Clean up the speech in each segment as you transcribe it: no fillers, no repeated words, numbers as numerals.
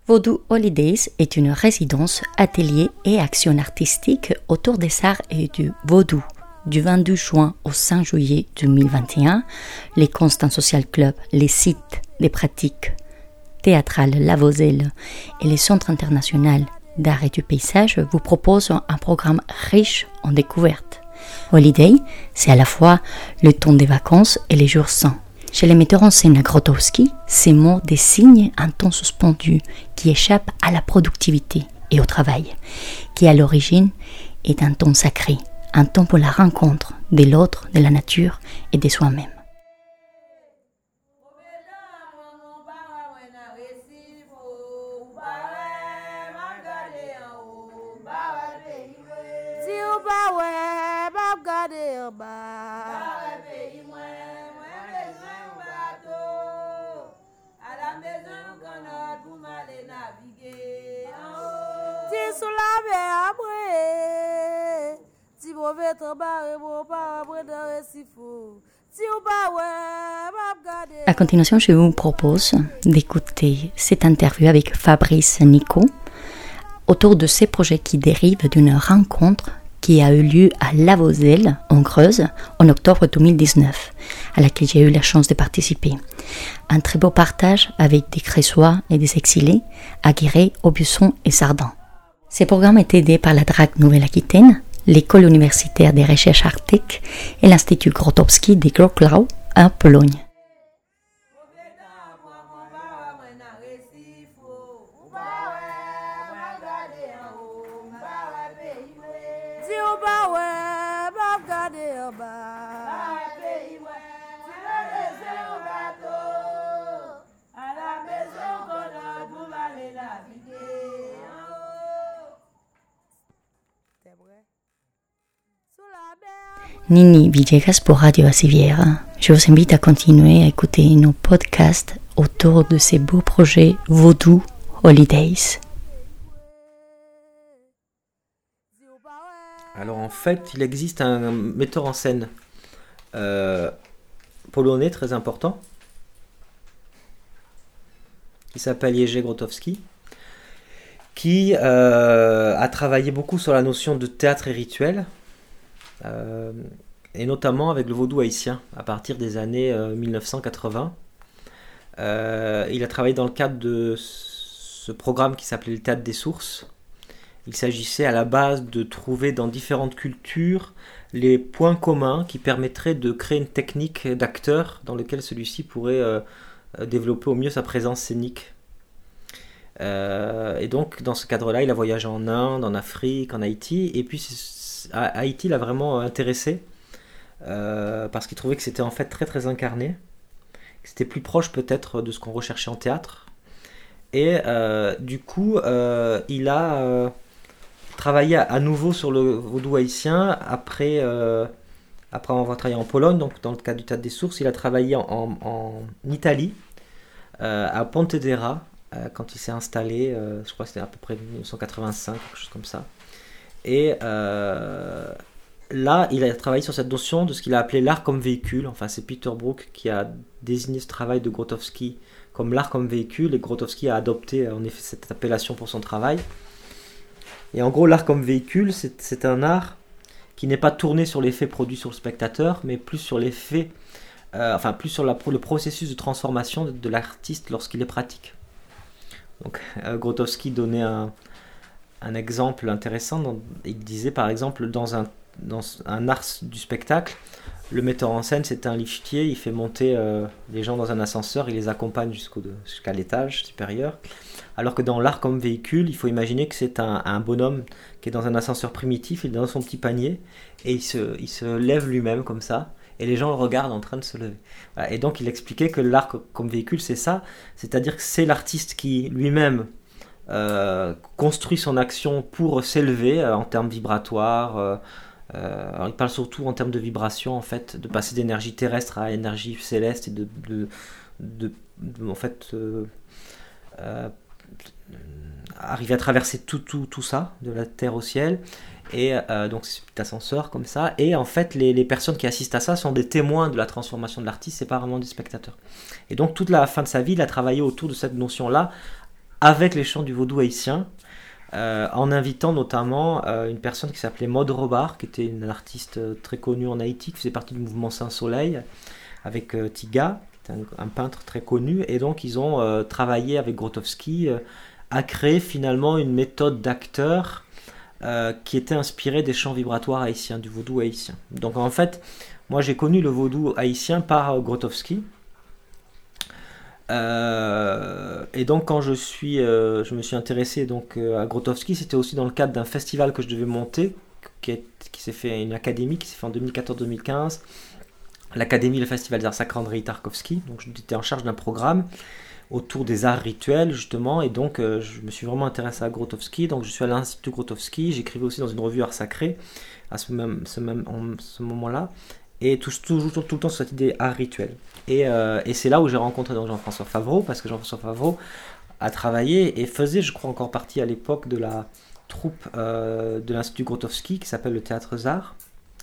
Vaudou Holidays est une résidence, atelier et action artistique autour des arts et du vaudou. Du 22 juin au 5 juillet 2021, les Constant Social Club, les sites des pratiques théâtrales La Voselle et les Centres internationaux d'art et du paysage vous proposent un programme riche en découvertes. Holiday, c'est à la fois le temps des vacances et les jours sains. Chez les metteurs en scène Grotowski, ces mots désignent un temps suspendu qui échappe à la productivité et au travail, qui à l'origine est un temps sacré, un temps pour la rencontre de l'autre, de la nature et de soi-même. À continuation, je vous propose d'écouter cette interview avec Fabrice Nico autour de ces projets qui dérivent d'une rencontre qui a eu lieu à La Voselle, en Creuse, en octobre 2019, à laquelle j'ai eu la chance de participer. Un très beau partage avec des Creusois et des exilés à Guéret, Aubusson et Sardin. Ces programmes étaient aidés par la DRAC Nouvelle-Aquitaine, l'École universitaire des recherches arctiques et l'Institut Grotowski de Wrocław, en Pologne. Nini Villegas pour Radio Asivière. Je vous invite à continuer à écouter nos podcasts autour de ces beaux projets Vaudou Holidays. Alors en fait, il existe un metteur en scène polonais très important qui s'appelle Jerzy Grotowski, qui a travaillé beaucoup sur la notion de théâtre et rituel, et notamment avec le vaudou haïtien à partir des années 1980. Il a travaillé dans le cadre de ce programme qui s'appelait le Théâtre des Sources. Il s'agissait à la base de trouver dans différentes cultures les points communs qui permettraient de créer une technique d'acteur dans lequel celui-ci pourrait développer au mieux sa présence scénique. Et donc dans ce cadre-là, il a voyagé en Inde, en Afrique, en Haïti, et puis Haïti l'a vraiment intéressé parce qu'il trouvait que c'était en fait très très incarné, que c'était plus proche peut-être de ce qu'on recherchait en théâtre. Et du coup, il a travaillé à nouveau sur le vaudou haïtien après avoir travaillé en Pologne, donc dans le cadre du Théâtre des Sources. Il a travaillé en Italie, à Pontedera, quand il s'est installé, je crois que c'était à peu près 1985, quelque chose comme ça. Et là, il a travaillé sur cette notion de ce qu'il a appelé l'art comme véhicule. Enfin, c'est Peter Brook qui a désigné ce travail de Grotowski comme l'art comme véhicule, et Grotowski a adopté en effet cette appellation pour son travail. Et en gros, l'art comme véhicule, c'est un art qui n'est pas tourné sur l'effet produit sur le spectateur, mais plus sur l'effet, plus sur le processus de transformation de l'artiste lorsqu'il est pratique. Donc, Grotowski donnait un exemple intéressant. Il disait par exemple dans un art du spectacle, le metteur en scène c'est un liftier, il fait monter les gens dans un ascenseur, il les accompagne jusqu'à l'étage supérieur, alors que dans l'art comme véhicule, il faut imaginer que c'est un bonhomme qui est dans un ascenseur primitif, il est dans son petit panier et il se lève lui-même comme ça, et les gens le regardent en train de se lever. Voilà. Et donc il expliquait que l'art comme véhicule c'est ça, c'est-à-dire que c'est l'artiste qui lui-même construit son action pour s'élever en termes vibratoires. Alors il parle surtout en termes de vibration, en fait, de passer d'énergie terrestre à énergie céleste et arriver à traverser tout ça, de la terre au ciel. Et donc c'est un petit ascenseur comme ça. Et en fait, les personnes qui assistent à ça sont des témoins de la transformation de l'artiste, c'est pas vraiment des spectateurs. Et donc toute la fin de sa vie, il a travaillé autour de cette notion-là, avec les chants du vaudou haïtien, en invitant notamment une personne qui s'appelait Maud Robart, qui était une artiste très connue en Haïti, qui faisait partie du mouvement Saint-Soleil, avec Tiga, qui était un peintre très connu, et donc ils ont travaillé avec Grotowski à créer finalement une méthode d'acteur qui était inspirée des chants vibratoires haïtiens, du vaudou haïtien. Donc en fait, moi j'ai connu le vaudou haïtien par Grotowski. Et donc quand je me suis intéressé donc à Grotowski, c'était aussi dans le cadre d'un festival que je devais monter, qui s'est fait, une académie qui s'est fait en 2014-2015, l'académie, le festival des arts sacrés Andrei Tarkovsky. Donc j'étais en charge d'un programme autour des arts rituels justement, et donc je me suis vraiment intéressé à Grotowski. Donc je suis allé à l'Institut Grotowski, j'écrivais aussi dans une revue Art Sacré à ce moment-là, et tout le temps sur cette idée art rituel. Et c'est là où j'ai rencontré donc Jean-François Favreau, parce que Jean-François Favreau a travaillé et faisait, je crois, encore partie à l'époque de la troupe de l'Institut Grotowski qui s'appelle le Théâtre Zar.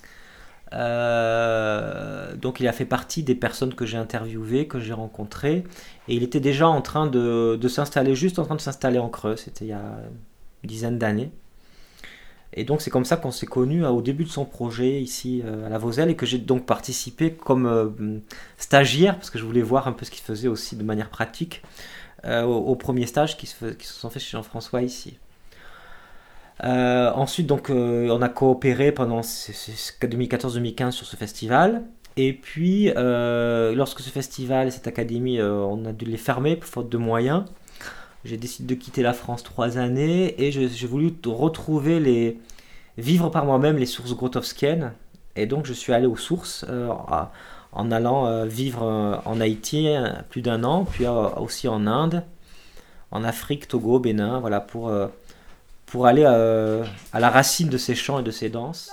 Donc il a fait partie des personnes que j'ai interviewées, que j'ai rencontrées, et il était déjà en train de s'installer, juste en train de s'installer en Creux, c'était il y a une dizaine d'années. Et donc c'est comme ça qu'on s'est connus au début de son projet ici à la Voselle, et que j'ai donc participé comme stagiaire, parce que je voulais voir un peu ce qu'il faisait aussi de manière pratique, au premier stage qui se sont faits chez Jean-François ici. Ensuite donc on a coopéré pendant 2014-2015 sur ce festival, et puis lorsque ce festival et cette académie on a dû les fermer pour faute de moyens, j'ai décidé de quitter la France 3 années, et j'ai voulu vivre par moi-même les sources grotowskiennes, et donc je suis allé aux sources en allant vivre en Haïti plus d'1 an, puis aussi en Inde, en Afrique, Togo, Bénin, voilà, pour aller à la racine de ces chants et de ces danses.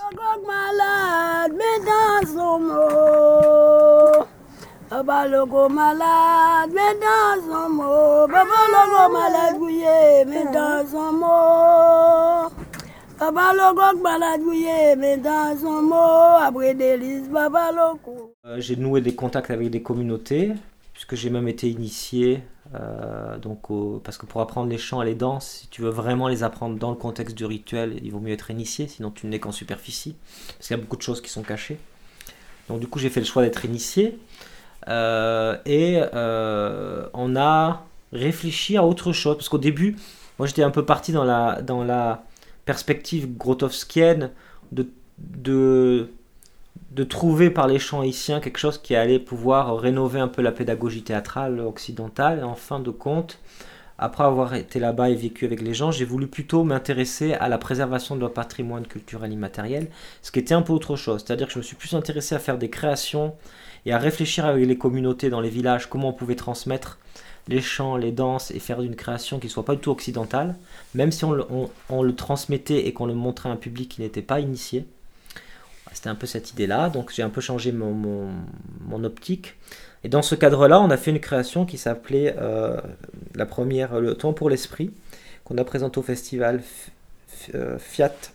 Papa logo malade, mais dans son mot. Papa logo malade, bouillé, mais dans son mot. Papa logo malade, bouillé, mais dans son mot. Après délice, papa logo. J'ai noué des contacts avec des communautés, puisque j'ai même été initié. Parce que pour apprendre les chants et les danses, si tu veux vraiment les apprendre dans le contexte du rituel, il vaut mieux être initié, sinon tu n'es qu'en superficie. Parce qu'il y a beaucoup de choses qui sont cachées. Donc du coup, j'ai fait le choix d'être initié. On a réfléchi à autre chose, parce qu'au début moi j'étais un peu parti dans la perspective grotowskienne de trouver par les chants haïtiens quelque chose qui allait pouvoir rénover un peu la pédagogie théâtrale occidentale. Et en fin de compte, après avoir été là-bas et vécu avec les gens, j'ai voulu plutôt m'intéresser à la préservation de leur patrimoine culturel immatériel, ce qui était un peu autre chose. C'est-à-dire que je me suis plus intéressé à faire des créations et à réfléchir avec les communautés dans les villages comment on pouvait transmettre les chants, les danses, et faire une création qui ne soit pas du tout occidentale, même si on le transmettait et qu'on le montrait à un public qui n'était pas initié. C'était un peu cette idée-là, donc j'ai un peu changé mon optique. Et dans ce cadre-là, on a fait une création qui s'appelait la première, Le Temps pour l'Esprit, qu'on a présenté au festival FIAC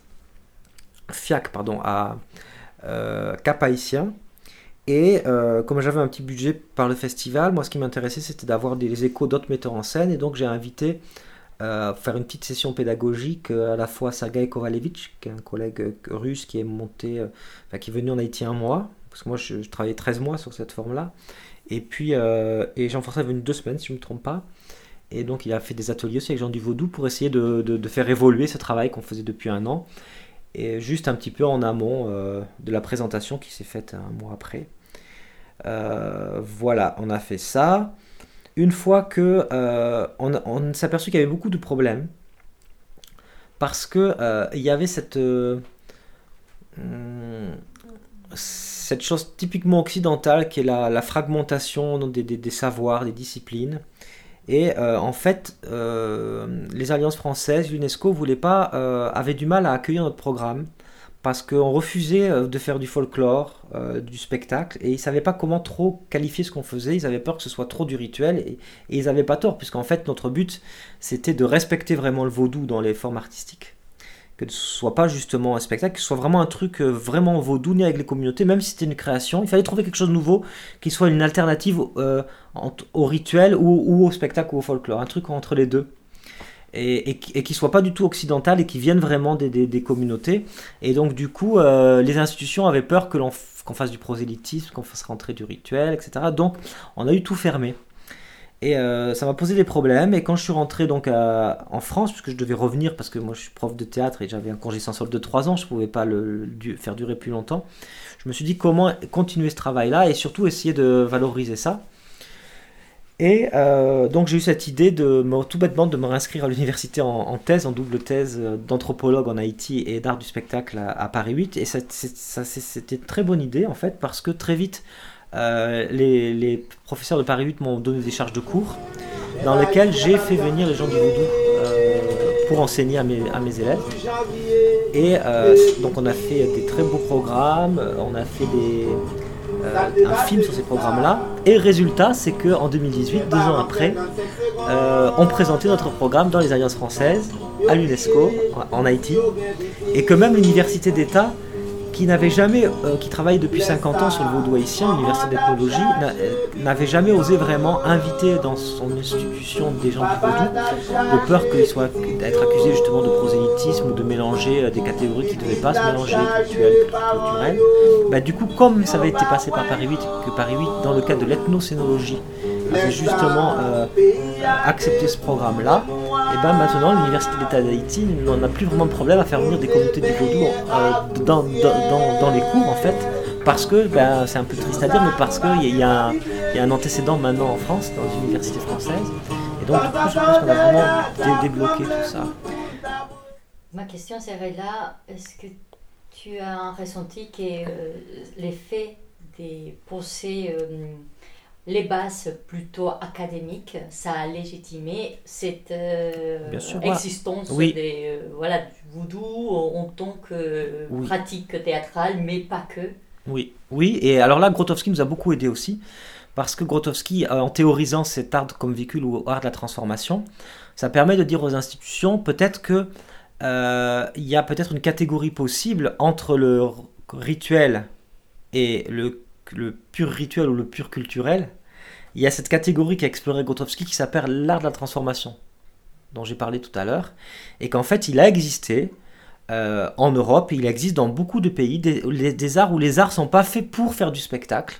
à Cap-Haïtien. Et comme j'avais un petit budget par le festival, moi ce qui m'intéressait c'était d'avoir des échos d'autres metteurs en scène, et donc j'ai invité faire une petite session pédagogique à la fois Sergei Kovalevich, qui est un collègue russe qui est qui est venu en Haïti 1 mois, parce que moi je travaillais 13 mois sur cette forme-là, et puis Jean-François est venu 2 semaines si je ne me trompe pas, et donc il a fait des ateliers aussi avec Jean du Vaudou pour essayer de faire évoluer ce travail qu'on faisait depuis 1 an, et juste un petit peu en amont de la présentation qui s'est faite 1 mois après. Voilà, on a fait ça. Une fois que on s'est aperçu qu'il y avait beaucoup de problèmes, parce que il y avait cette chose typiquement occidentale qui est la fragmentation des savoirs, des disciplines. Et en fait, les alliances françaises, l'UNESCO avait du mal à accueillir notre programme, parce qu'on refusait de faire du folklore, du spectacle, et ils ne savaient pas comment trop qualifier ce qu'on faisait. Ils avaient peur que ce soit trop du rituel, et ils n'avaient pas tort, puisqu'en fait notre but c'était de respecter vraiment le vaudou dans les formes artistiques, que ce ne soit pas justement un spectacle, que ce soit vraiment un truc vraiment vaudou né avec les communautés. Même si c'était une création, il fallait trouver quelque chose de nouveau qui soit une alternative au rituel ou au spectacle ou au folklore, un truc entre les deux. et qui ne soient pas du tout occidentales et qui viennent vraiment des communautés. Et donc du coup, les institutions avaient peur qu'on fasse du prosélytisme, qu'on fasse rentrer du rituel, etc. Donc on a eu tout fermé. Et ça m'a posé des problèmes. Et quand je suis rentré donc en France, puisque je devais revenir, parce que moi je suis prof de théâtre et j'avais un congé sans solde de 3 ans, je ne pouvais pas le faire durer plus longtemps, je me suis dit comment continuer ce travail-là et surtout essayer de valoriser ça. Et donc j'ai eu cette idée tout bêtement de me réinscrire à l'université en thèse, en double thèse d'anthropologue en Haïti et d'art du spectacle à Paris 8. Et c'était une très bonne idée en fait, parce que très vite, les professeurs de Paris 8 m'ont donné des charges de cours dans lesquelles j'ai fait venir les gens du vaudou pour enseigner à mes élèves. Et donc on a fait des très beaux programmes, on a fait un film sur ces programmes-là. Et le résultat, c'est qu'en 2018, 2 ans après, on présentait notre programme dans les Alliances françaises, à l'UNESCO, en Haïti, et que même l'université d'État, qui travaille depuis 50 ans sur le vaudou haïtien, l'université d'ethnologie, n'avait jamais osé vraiment inviter dans son institution des gens du vaudou, de peur qu'ils soient d'être accusés justement de prosélytisme ou de mélanger des catégories qui ne devaient pas se mélanger, culturelles. Du coup, comme ça avait été passé par Paris 8, que Paris 8, dans le cadre de l'ethnocénologie, avait justement accepté ce programme-là, et maintenant l'université d'État d'Haïti n'en a plus vraiment de problème à faire venir des communautés du vaudou dans les cours en fait, parce que c'est un peu triste à dire, mais parce qu'il y a un antécédent maintenant en France, dans les universités françaises, et donc du coup je pense qu'on a vraiment débloqué tout ça. Ma question serait là, est-ce que tu as un ressenti que l'effet de poser les bases plutôt académiques, ça a légitimé cette existence du vaudou en tant que pratique théâtrale, mais pas que. Oui, et alors là, Grotowski nous a beaucoup aidé aussi, parce que Grotowski, en théorisant cet art comme véhicule ou art de la transformation, ça permet de dire aux institutions peut-être que il y a peut-être une catégorie possible entre le rituel et le pur rituel ou le pur culturel. Il y a cette catégorie qu'a exploré Grotowski qui s'appelle l'art de la transformation, dont j'ai parlé tout à l'heure, et qu'en fait il a existé en Europe, et il existe dans beaucoup de pays des arts où les arts ne sont pas faits pour faire du spectacle,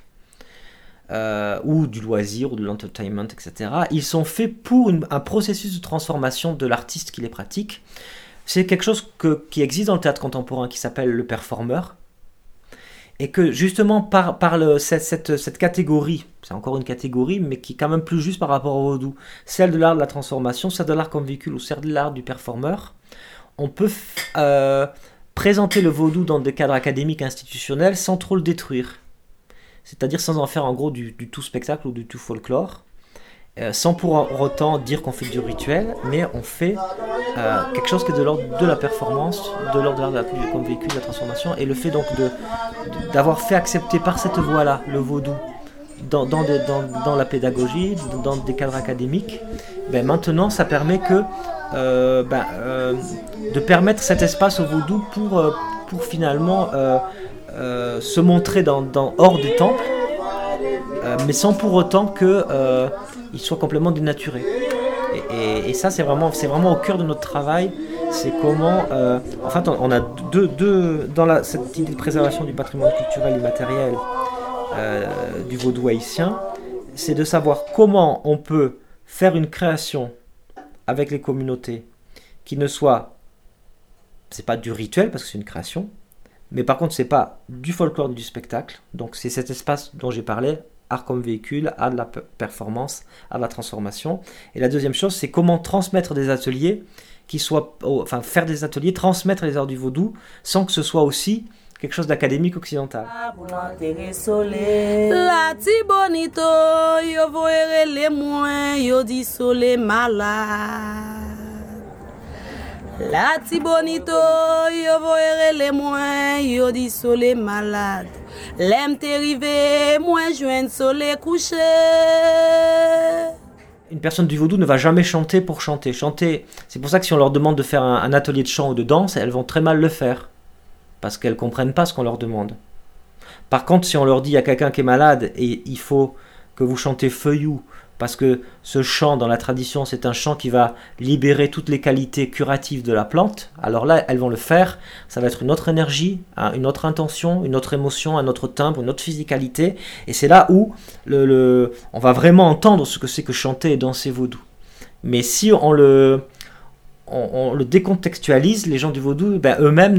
ou du loisir, ou de l'entertainment, etc. Ils sont faits pour un processus de transformation de l'artiste qui les pratique. C'est quelque chose qui existe dans le théâtre contemporain qui s'appelle le performeur, et que justement par cette catégorie, c'est encore une catégorie, mais qui est quand même plus juste par rapport au vaudou, celle de l'art de la transformation, celle de l'art comme véhicule ou celle de l'art du performeur, on peut présenter le vaudou dans des cadres académiques institutionnels sans trop le détruire. C'est-à-dire sans en faire en gros du tout spectacle ou du tout folklore, sans pour autant dire qu'on fait du rituel, mais on fait quelque chose qui est de l'ordre de la performance, de l'ordre de l'art comme véhicule de la transformation, et le fait donc d'avoir fait accepter par cette voie-là le vaudou dans la pédagogie, dans des cadres académiques, maintenant ça permet de permettre cet espace au vaudou pour finalement se montrer hors des temples, mais sans pour autant qu'il soit complètement dénaturé. Et ça, c'est vraiment au cœur de notre travail. C'est comment, en fait, on a deux dans cette idée de préservation du patrimoine culturel immatériel du vaudou haïtien, c'est de savoir comment on peut faire une création avec les communautés qui ne soit, c'est pas du rituel parce que c'est une création, mais par contre c'est pas du folklore ni du spectacle. Donc c'est cet espace dont j'ai parlé, art comme véhicule, art de la performance, art de la transformation. Et la deuxième chose, c'est comment transmettre des ateliers faire des ateliers, transmettre les arts du vaudou sans que ce soit aussi quelque chose d'académique occidental. La ti bonito, yo voere les moins, yo di sole malade. La ti bonito, yo voere les moins, yo di sole malade. L'aime te rive, moins joindre sole couché. Une personne du vaudou ne va jamais chanter pour chanter. Chanter, c'est pour ça que si on leur demande de faire un atelier de chant ou de danse, elles vont très mal le faire. Parce qu'elles ne comprennent pas ce qu'on leur demande. Par contre, si on leur dit il y a quelqu'un qui est malade et il faut que vous chantez feuillou parce que ce chant dans la tradition, c'est un chant qui va libérer toutes les qualités curatives de la plante. Alors là, elles vont le faire, ça va être une autre énergie, une autre intention, une autre émotion, un autre timbre, une autre physicalité, et c'est là où on va vraiment entendre ce que c'est que chanter et danser vaudou. Mais si on le décontextualise, les gens du vaudou, eux-mêmes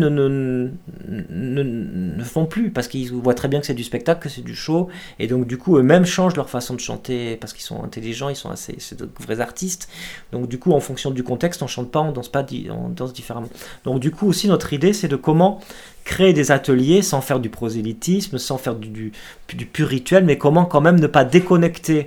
ne font plus, parce qu'ils voient très bien que c'est du spectacle, que c'est du show, et donc du coup eux-mêmes changent leur façon de chanter, parce qu'ils sont intelligents, c'est de vrais artistes. Donc du coup, en fonction du contexte, on chante pas, on danse pas, on danse différemment. Donc du coup aussi, notre idée, c'est de comment créer des ateliers sans faire du prosélytisme, sans faire du pur rituel, mais comment quand même ne pas déconnecter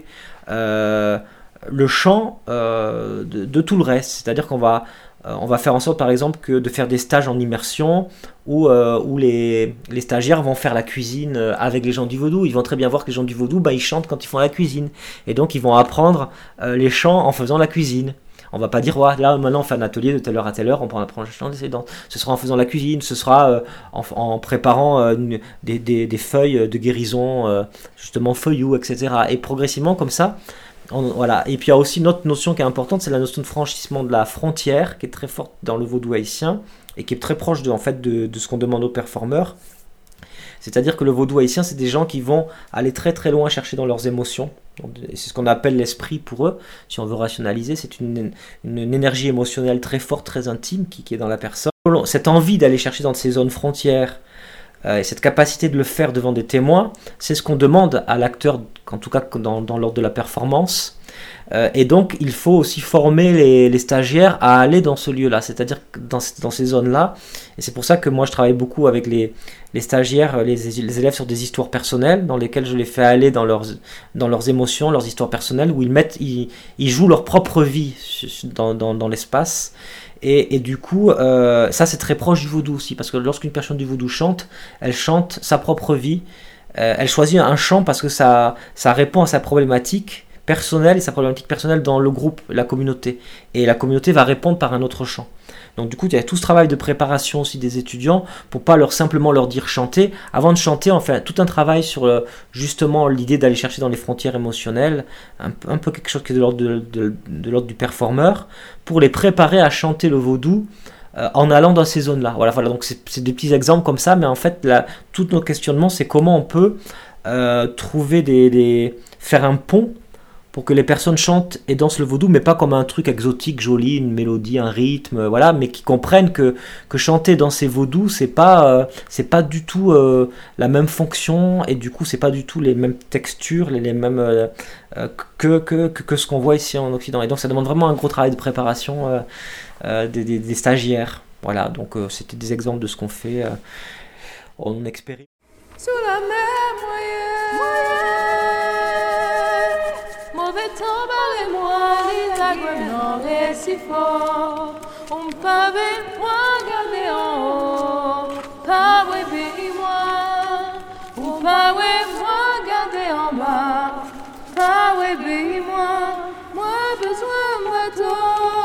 le chant de tout le reste. C'est-à-dire qu'on va faire en sorte, par exemple, que de faire des stages en immersion où les stagiaires vont faire la cuisine avec les gens du vaudou. Ils vont très bien voir que les gens du vaudou, ils chantent quand ils font la cuisine. Et donc, ils vont apprendre les chants en faisant la cuisine. On va pas dire, là, maintenant, on fait un atelier de telle heure à telle heure, on prend le chant des danses. Ce sera en faisant la cuisine, ce sera en préparant des feuilles de guérison, justement feuillou, etc. Et progressivement, comme ça, voilà. Et puis il y a aussi une autre notion qui est importante, c'est la notion de franchissement de la frontière, qui est très forte dans le vaudou haïtien et qui est très proche de ce qu'on demande aux performeurs. C'est-à-dire que le vaudou haïtien, c'est des gens qui vont aller très très loin chercher dans leurs émotions. C'est ce qu'on appelle l'esprit pour eux, si on veut rationaliser. C'est une énergie émotionnelle très forte, très intime qui est dans la personne. Cette envie d'aller chercher dans ces zones frontières, et cette capacité de le faire devant des témoins, c'est ce qu'on demande à l'acteur, en tout cas dans l'ordre de la performance. Et donc, il faut aussi former les stagiaires à aller dans ce lieu-là, c'est-à-dire dans ces zones-là. Et c'est pour ça que moi, je travaille beaucoup avec les stagiaires, les élèves sur des histoires personnelles, dans lesquelles je les fais aller dans leurs émotions, leurs histoires personnelles, où ils jouent leur propre vie dans l'espace. Et du coup, ça c'est très proche du vaudou aussi, parce que lorsqu'une personne du vaudou chante, elle chante sa propre vie, elle choisit un chant parce que ça répond à sa problématique personnelle et sa problématique personnelle dans le groupe, la communauté. Et la communauté va répondre par un autre chant. Donc du coup, il y a tout ce travail de préparation aussi des étudiants pour pas simplement leur dire chanter. Avant de chanter, on fait tout un travail sur justement l'idée d'aller chercher dans les frontières émotionnelles, un peu quelque chose qui est de l'ordre du performeur, pour les préparer à chanter le vaudou en allant dans ces zones-là. Voilà, donc c'est des petits exemples comme ça, mais en fait, tout notre questionnement, c'est comment on peut faire un pont pour que les personnes chantent et dansent le vaudou, mais pas comme un truc exotique, joli, une mélodie, un rythme, voilà, mais qui comprennent que chanter dans ces vaudous, c'est pas du tout la même fonction, et du coup, c'est pas du tout les mêmes textures, les mêmes que ce qu'on voit ici en Occident. Et donc, ça demande vraiment un gros travail de préparation des stagiaires. Voilà, donc c'était des exemples de ce qu'on fait. On expérimente. Sous la mer mauvais temps, parlez-moi, les agrenants et si fort. On pavé, moi, gardez en haut. Pas ouais, bénis-moi. Ou pas ouais, moi, gardez en bas. Pas ouais, bénis-moi. Moi, besoin d'un bateau.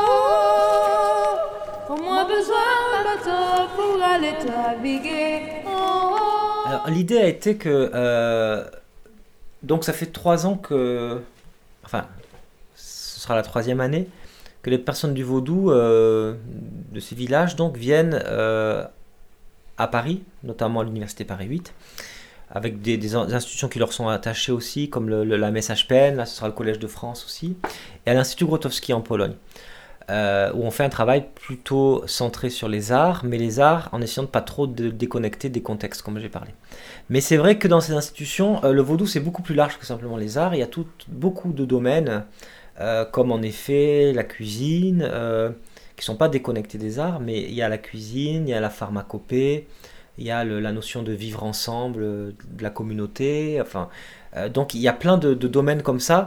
Moi, besoin d'un bateau pour aller naviguer. Oh. Alors, l'idée a été que. Donc, ça fait 3 ans que. Enfin, ce sera la 3e année que les personnes du vaudou de ces villages donc viennent à Paris, notamment à l'université Paris 8, avec des institutions qui leur sont attachées aussi, comme la MSHPN, là ce sera le Collège de France aussi, et à l'Institut Grotowski en Pologne, où on fait un travail plutôt centré sur les arts, mais les arts en essayant de pas trop déconnecter des contextes, comme j'ai parlé. Mais c'est vrai que dans ces institutions, le vaudou c'est beaucoup plus large que simplement les arts. Il y a beaucoup de domaines, comme en effet la cuisine, qui sont pas déconnectés des arts, mais il y a la cuisine, il y a la pharmacopée, il y a la notion de vivre ensemble, de la communauté. Enfin, donc il y a plein de domaines comme ça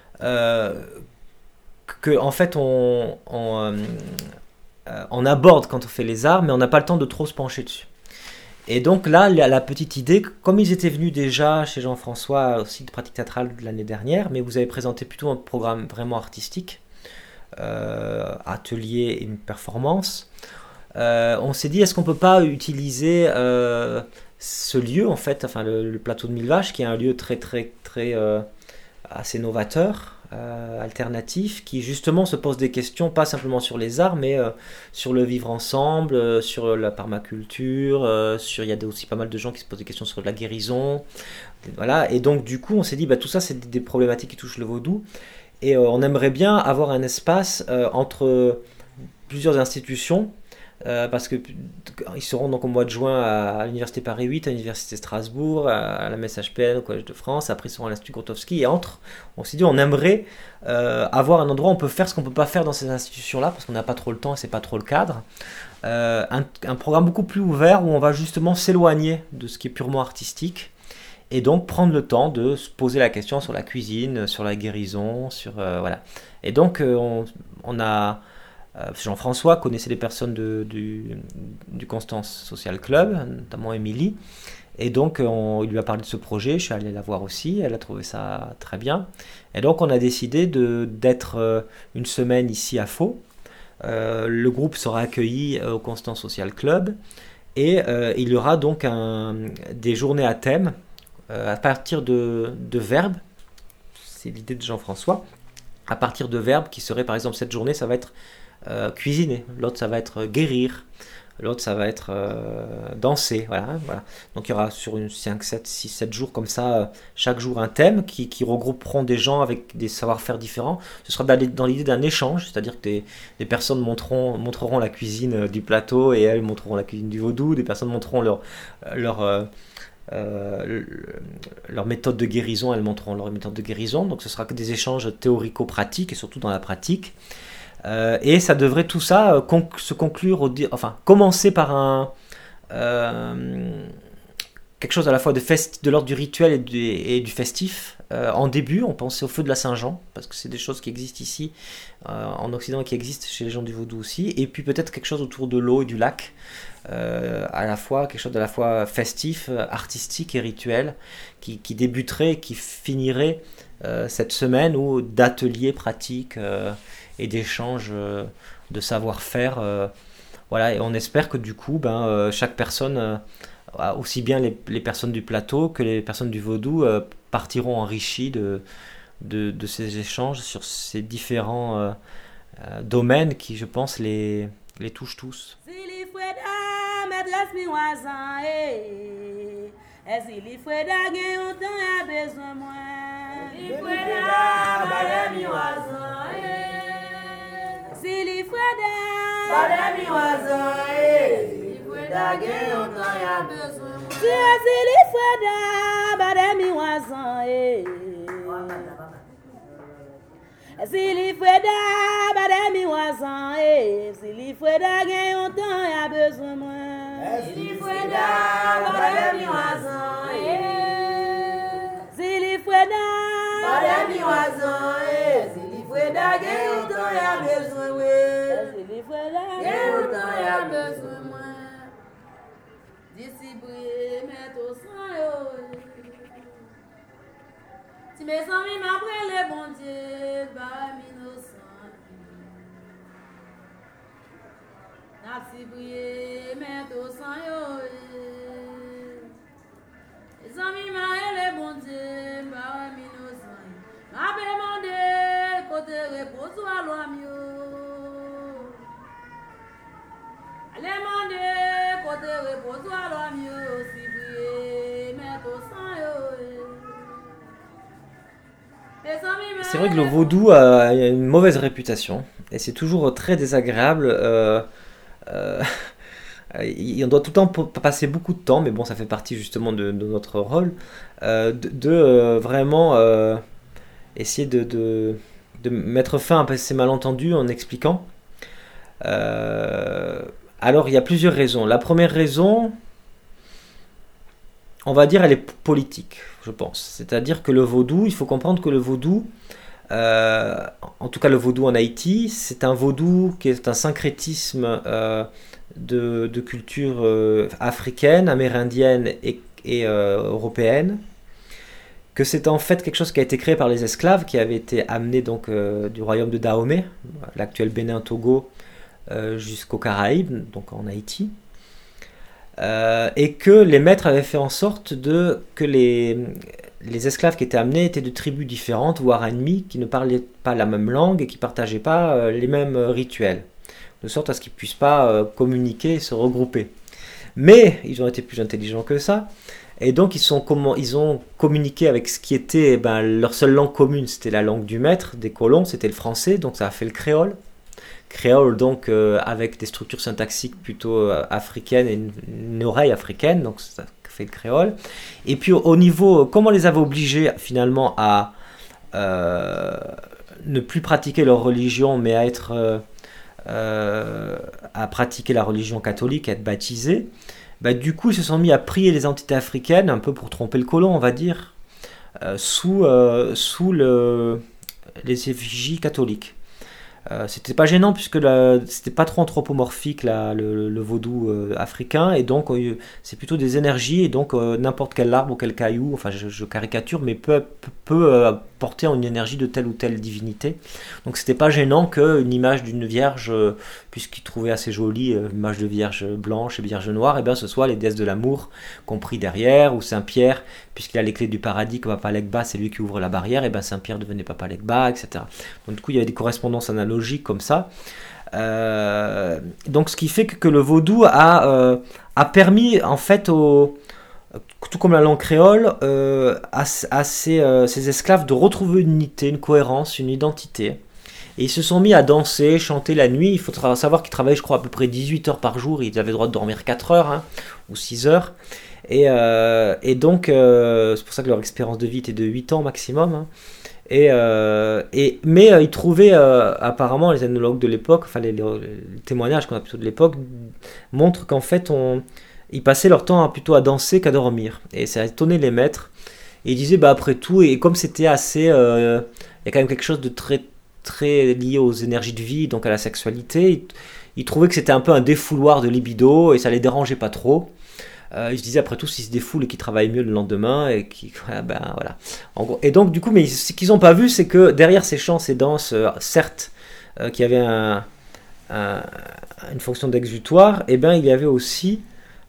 que en fait on aborde quand on fait les arts, mais on n'a pas le temps de trop se pencher dessus. Et donc là, la petite idée, comme ils étaient venus déjà chez Jean-François aussi de pratique théâtrale de l'année dernière, mais vous avez présenté plutôt un programme vraiment artistique, atelier et une performance, on s'est dit, est-ce qu'on peut pas utiliser ce lieu, en fait, enfin le plateau de Mille Vaches, qui est un lieu très très très assez novateur, alternatif qui justement se pose des questions, pas simplement sur les arts, mais sur le vivre ensemble, sur la permaculture, il y a aussi pas mal de gens qui se posent des questions sur la guérison. Voilà. Et donc du coup on s'est dit, tout ça c'est des problématiques qui touchent le vaudou, et on aimerait bien avoir un espace entre plusieurs institutions, parce que ils seront donc au mois de juin à l'université Paris 8, à l'université Strasbourg, à la Messe HPN, au Collège de France. Après ils seront à l'Institut Grotowski, et on s'est dit on aimerait avoir un endroit où on peut faire ce qu'on peut pas faire dans ces institutions là, parce qu'on n'a pas trop le temps et c'est pas trop le cadre. Un programme beaucoup plus ouvert où on va justement s'éloigner de ce qui est purement artistique, et donc prendre le temps de se poser la question sur la cuisine, sur la guérison, voilà. Et donc on a Jean-François connaissait des personnes du Constance Social Club, notamment Émilie, et donc il lui a parlé de ce projet. Je suis allé la voir aussi, elle a trouvé ça très bien, et donc on a décidé d'être une semaine ici à Faux. Le groupe sera accueilli au Constance Social Club, et il y aura donc des journées à thème à partir de verbes. C'est l'idée de Jean-François, à partir de verbes qui seraient, par exemple, cette journée ça va être cuisiner, l'autre ça va être guérir, l'autre ça va être danser, voilà. Donc il y aura sur 5, 7, 6, 7 jours comme ça, chaque jour un thème qui regrouperont des gens avec des savoir-faire différents. Ce sera dans l'idée d'un échange, c'est-à-dire que des personnes montreront la cuisine du plateau, et elles montreront la cuisine du vaudou. Des personnes montreront leur méthode de guérison, elles montreront leur méthode de guérison. Donc ce sera que des échanges théorico-pratiques, et surtout dans la pratique. Et ça devrait tout ça se conclure, commencer par quelque chose à la fois de l'ordre du rituel et du festif. En début, on pensait au feu de la Saint-Jean, parce que c'est des choses qui existent ici en Occident, et qui existent chez les gens du vaudou aussi. Et puis peut-être quelque chose autour de l'eau et du lac, à la fois quelque chose d'à la fois festif, artistique et rituel, qui débuterait, qui finirait cette semaine d'ateliers pratiques et d'échanges de savoir-faire. Voilà, et on espère que du coup, chaque personne, aussi bien les personnes du plateau que les personnes du vaudou, partiront enrichies de ces échanges sur ces différents domaines qui, je pense, les touchent tous. Si mes amis m'apprennent le bon Dieu, bah, innocent. N'a-t-il prié, mais tout sans yo. Les amis m'apprennent le bon Dieu, bah, innocent. M'a demandé, côté repose à l'homme. Allez, demander, côté repose à l'homme. Si prié, mais tout sans yo. C'est vrai que le vaudou a une mauvaise réputation, et c'est toujours très désagréable. On doit tout le temps passer beaucoup de temps, mais bon, ça fait partie justement de notre rôle, vraiment essayer de mettre fin à ces malentendus en expliquant. Alors, il y a plusieurs raisons. La première raison, on va dire, elle est politique, je pense. C'est-à-dire que le vaudou, il faut comprendre que le vaudou, en tout cas le vaudou en Haïti, c'est un vaudou qui est un syncrétisme de culture africaine, amérindienne et européenne, que c'est en fait quelque chose qui a été créé par les esclaves qui avaient été amenés donc, du royaume de Dahomey, l'actuel Bénin-Togo, jusqu'aux Caraïbes, donc en Haïti. Et que les maîtres avaient fait en sorte que les esclaves qui étaient amenés étaient de tribus différentes, voire ennemies, qui ne parlaient pas la même langue et qui ne partageaient pas les mêmes rituels, de sorte à ce qu'ils ne puissent pas communiquer et se regrouper. Mais ils ont été plus intelligents que ça, et donc ils ont communiqué avec ce qui était leur seule langue commune, c'était la langue du maître, des colons, c'était le français, donc ça a fait le créole. Créole donc avec des structures syntaxiques plutôt africaines et une oreille africaine, donc ça fait le créole. Et puis au niveau, comment on les avait obligés finalement à ne plus pratiquer leur religion, mais à pratiquer la religion catholique, à être baptisés, du coup ils se sont mis à prier les entités africaines, un peu pour tromper le colon on va dire, sous les effigies catholiques. C'était pas gênant puisque c'était pas trop anthropomorphique le vaudou africain, et donc c'est plutôt des énergies, et donc n'importe quel arbre ou quel caillou, enfin je caricature, mais peut porter une énergie de telle ou telle divinité. Donc c'était pas gênant qu'une image d'une vierge, puisqu'ils trouvaient assez jolie une image de vierge blanche et vierge noire, et bien ce soit les déesses de l'amour compris derrière, ou Saint-Pierre, puisqu'il a les clés du paradis, que Papa Legba c'est lui qui ouvre la barrière, et bien Saint-Pierre devenait Papa Legba, etc. Donc du coup il y avait des correspondances analogiques comme ça. Donc ce qui fait que le vaudou a permis en fait tout comme la langue créole, à ces esclaves de retrouver une unité, une cohérence, une identité. Et ils se sont mis à danser, chanter la nuit. Il faut savoir qu'ils travaillaient, je crois, à peu près 18 heures par jour. Ils avaient le droit de dormir 4 heures ou 6 heures. Et donc, c'est pour ça que leur expérience de vie était de 8 ans maximum. Mais ils trouvaient, apparemment, les ethnologues de l'époque, enfin les témoignages qu'on a plutôt de l'époque, montrent qu'en fait, ils passaient leur temps plutôt à danser qu'à dormir. Et ça a étonné les maîtres. Et ils disaient, après tout, et comme c'était assez... il y a quand même quelque chose de très, très lié aux énergies de vie, donc à la sexualité. Ils trouvaient que c'était un peu un défouloir de libido, et ça les dérangeait pas trop. Ils se disaient, après tout, s'ils se défoulent et qu'ils travaillent mieux le lendemain, et voilà. En gros. Et donc, du coup, mais ce qu'ils n'ont pas vu, c'est que derrière ces chants, ces danses, certes, qui avaient une fonction d'exutoire, il y avait aussi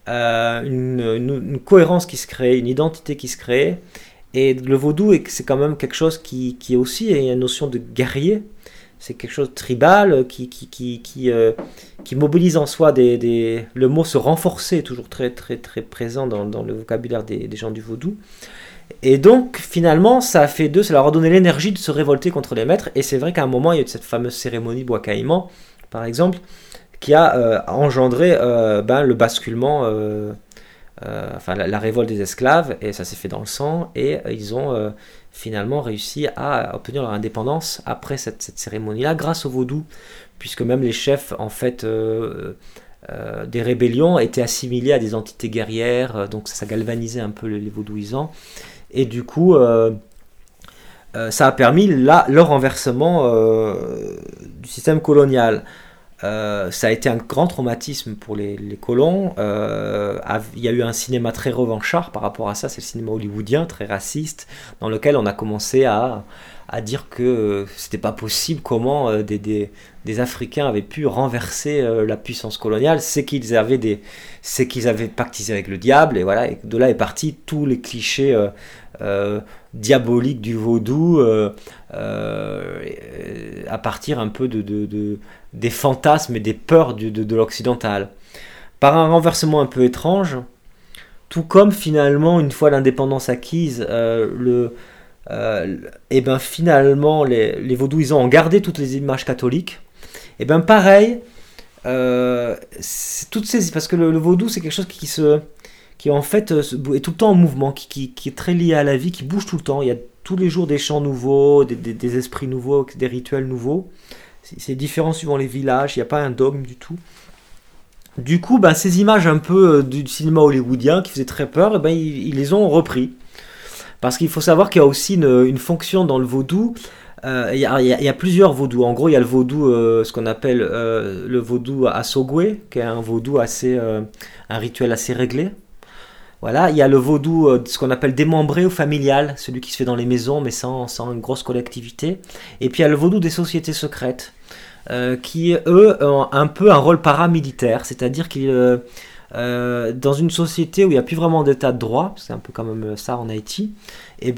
une cohérence qui se créait, une identité qui se créait. Et le vaudou, c'est quand même quelque chose qui est aussi une notion de guerrier. C'est quelque chose de tribal qui mobilise en soi le mot se renforcer, toujours très, très, très présent dans le vocabulaire des gens du vaudou. Et donc, finalement, ça leur a donné l'énergie de se révolter contre les maîtres. Et c'est vrai qu'à un moment, il y a eu cette fameuse cérémonie Bois Caïman, par exemple, qui a engendré le basculement, la révolte des esclaves, et ça s'est fait dans le sang, et ils ont finalement réussi à obtenir leur indépendance après cette cérémonie-là, grâce au vaudou, puisque même les chefs, en fait, des rébellions étaient assimilés à des entités guerrières, donc ça galvanisait un peu les vaudouisants, et du coup, ça a permis le renversement du système colonial. Ça a été un grand traumatisme pour les colons. Il y a eu un cinéma très revanchard par rapport à ça, c'est le cinéma hollywoodien, très raciste, dans lequel on a commencé à dire que c'était pas possible, comment des Africains avaient pu renverser la puissance coloniale, c'est qu'ils avaient pactisé avec le diable, et voilà, et de là est parti tous les clichés diaboliques du vaudou, à partir un peu des fantasmes et des peurs de l'occidental. Par un renversement un peu étrange, tout comme finalement, une fois l'indépendance acquise, finalement les vaudouisants ont gardé toutes les images catholiques. Pareil, parce que le vaudou c'est quelque chose qui en fait est tout le temps en mouvement, qui est très lié à la vie, qui bouge tout le temps. Il y a tous les jours des chants nouveaux, des esprits nouveaux, des rituels nouveaux. C'est différent suivant les villages, il n'y a pas un dogme du tout. Du coup, ces images un peu du cinéma hollywoodien qui faisaient très peur, ils les ont repris. Parce qu'il faut savoir qu'il y a aussi une fonction dans le vaudou. Il y a plusieurs vaudous. En gros, il y a le vaudou, ce qu'on appelle le vaudou Asogwe, qui est un vaudou un rituel assez réglé. Voilà, il y a le vaudou, ce qu'on appelle démembré ou familial, celui qui se fait dans les maisons, mais sans une grosse collectivité. Et puis il y a le vaudou des sociétés secrètes, qui, eux, ont un peu un rôle paramilitaire, c'est-à-dire qu'ils dans une société où il n'y a plus vraiment d'état de droit, c'est un peu quand même ça en Haïti, et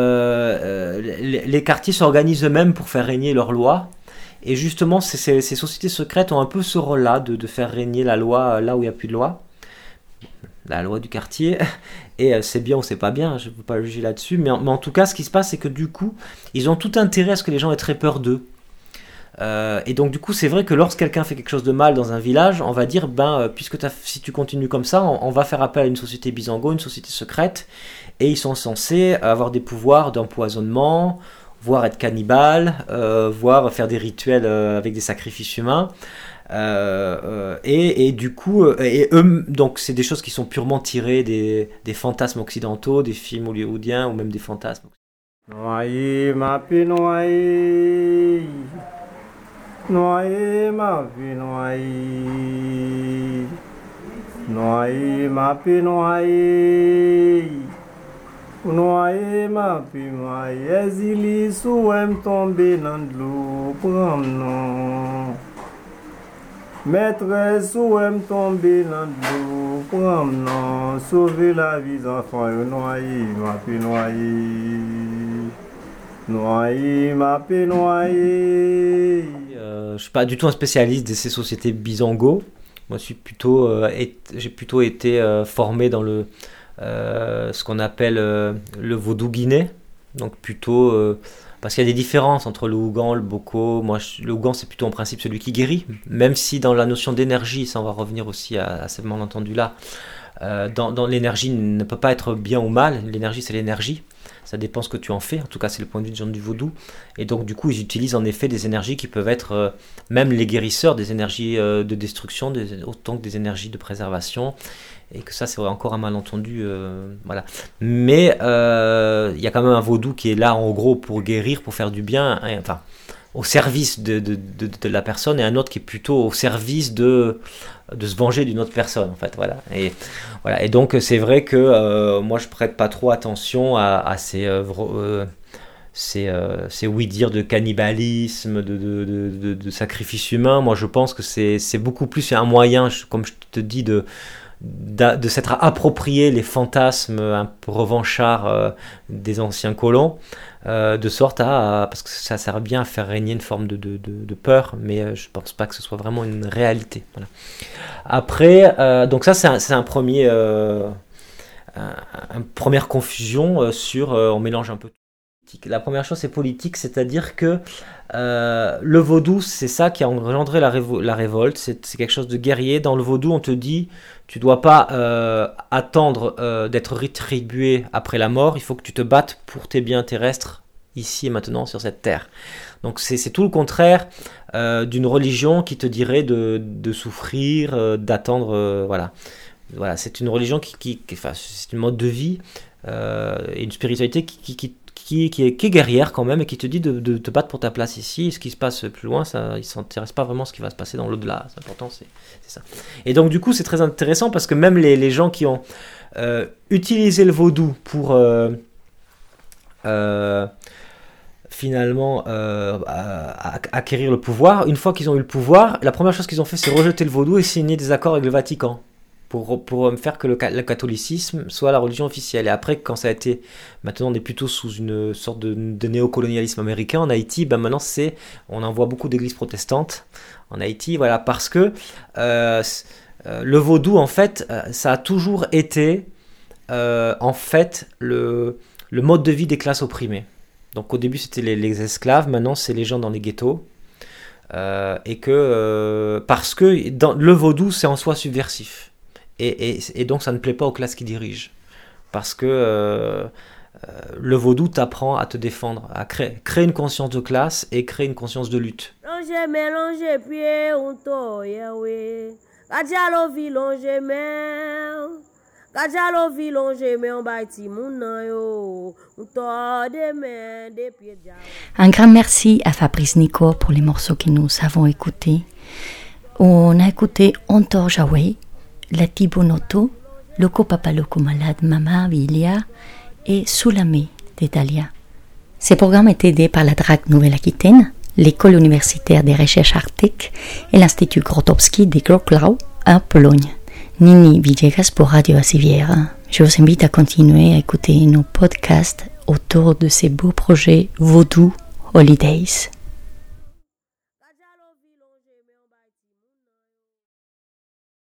les quartiers s'organisent eux-mêmes pour faire régner leurs lois. Et justement, ces sociétés secrètes ont un peu ce rôle-là de faire régner la loi là où il n'y a plus de loi. La loi du quartier. Et c'est bien ou c'est pas bien, je ne peux pas juger là-dessus. Mais en tout cas, ce qui se passe, c'est que du coup, ils ont tout intérêt à ce que les gens aient très peur d'eux. Et donc du coup c'est vrai que lorsque quelqu'un fait quelque chose de mal dans un village, on va dire puisque si tu continues comme ça, on va faire appel à une société Bizango, une société secrète, et ils sont censés avoir des pouvoirs d'empoisonnement, voire être cannibales, voire faire des rituels avec des sacrifices humains. Et du coup eux, donc c'est des choses qui sont purement tirées des fantasmes occidentaux, des films hollywoodiens ou même des fantasmes. Noyé ma vie noyé. Noyé ma vie noyé, noyé ma vie noyé, noyé ma vie noyé, exilé sous un tombé dans l'eau, prends non. Maîtresse sous un tombé dans l'eau, prends non. Sauver la vie des enfants, noyé ma vie noyé, noyé ma vie noyé. Je suis pas du tout un spécialiste de ces sociétés Bizango. Moi, j'ai plutôt été formé dans ce qu'on appelle le vaudou guinéen. Donc plutôt parce qu'il y a des différences entre le Ougan, le Boko. Moi, le Ougan, c'est plutôt en principe celui qui guérit. Même si dans la notion d'énergie, ça on va revenir aussi à ce malentendu-là. Dans l'énergie ne peut pas être bien ou mal. L'énergie, c'est l'énergie. Ça dépend ce que tu en fais, en tout cas c'est le point de vue des gens du vaudou. Et donc du coup ils utilisent en effet des énergies qui peuvent être, même les guérisseurs, des énergies de destruction, autant que des énergies de préservation. Et que ça c'est encore un malentendu, voilà. Mais il y a quand même un vaudou qui est là en gros pour guérir, pour faire du bien, enfin au service de la personne, et un autre qui est plutôt au service de se venger d'une autre personne en fait, voilà. Et donc c'est vrai que moi je prête pas trop attention à ces oui-dire de cannibalisme, de sacrifice humain. Moi je pense que c'est beaucoup plus un moyen, comme je te dis, de s'être approprié les fantasmes un peu revanchards des anciens colons, de sorte parce que ça sert bien à faire régner une forme de peur, mais je pense pas que ce soit vraiment une réalité, voilà. Après donc ça c'est un premier une première confusion sur on mélange un peu. La première chose c'est politique, c'est-à-dire que le vaudou c'est ça qui a engendré la révolte, c'est quelque chose de guerrier. Dans le vaudou on te dit tu dois pas attendre d'être rétribué après la mort, il faut que tu te battes pour tes biens terrestres ici et maintenant sur cette terre. Donc c'est tout le contraire d'une religion qui te dirait de souffrir, d'attendre, voilà, c'est une religion enfin, c'est une mode de vie et une spiritualité qui est guerrière quand même, et qui te dit de te battre pour ta place ici, et ce qui se passe plus loin, ça, il ne s'intéresse pas vraiment à ce qui va se passer dans l'au-delà. C'est important, c'est ça. Et donc du coup c'est très intéressant parce que même les gens qui ont utilisé le vaudou pour finalement acquérir le pouvoir, une fois qu'ils ont eu le pouvoir, la première chose qu'ils ont fait c'est rejeter le vaudou et signer des accords avec le Vatican pour faire que le catholicisme soit la religion officielle. Et après, quand ça a été, maintenant on est plutôt sous une sorte de néocolonialisme américain en Haïti, maintenant on en voit beaucoup d'églises protestantes en Haïti, voilà, parce que le vaudou en fait, ça a toujours été en fait le mode de vie des classes opprimées. Donc au début c'était les esclaves, maintenant c'est les gens dans les ghettos, et que parce que le vaudou c'est en soi subversif. Et donc ça ne plaît pas aux classes qui dirigent, parce que le vaudou t'apprend à te défendre, à créer une conscience de classe et créer une conscience de lutte. Mélanger pied on to yewe kajalo vilonge mer kajalo vilonge me on baiti moun yo on to de men de pied. Un grand merci à Fabrice Nico pour les morceaux que nous avons écoutés. On a écouté Ontor Jawe, La Tibonoto, Loco Papa Loco Malade Mama Vilia et Soulame d'Italia. Ces programmes étaient aidés par la DRAC Nouvelle-Aquitaine, l'École universitaire des recherches arctiques et l'Institut Grotowski de Wrocław en Pologne. Nini Villegas pour Radio Asivière. Je vous invite à continuer à écouter nos podcasts autour de ces beaux projets Vaudou Holidays.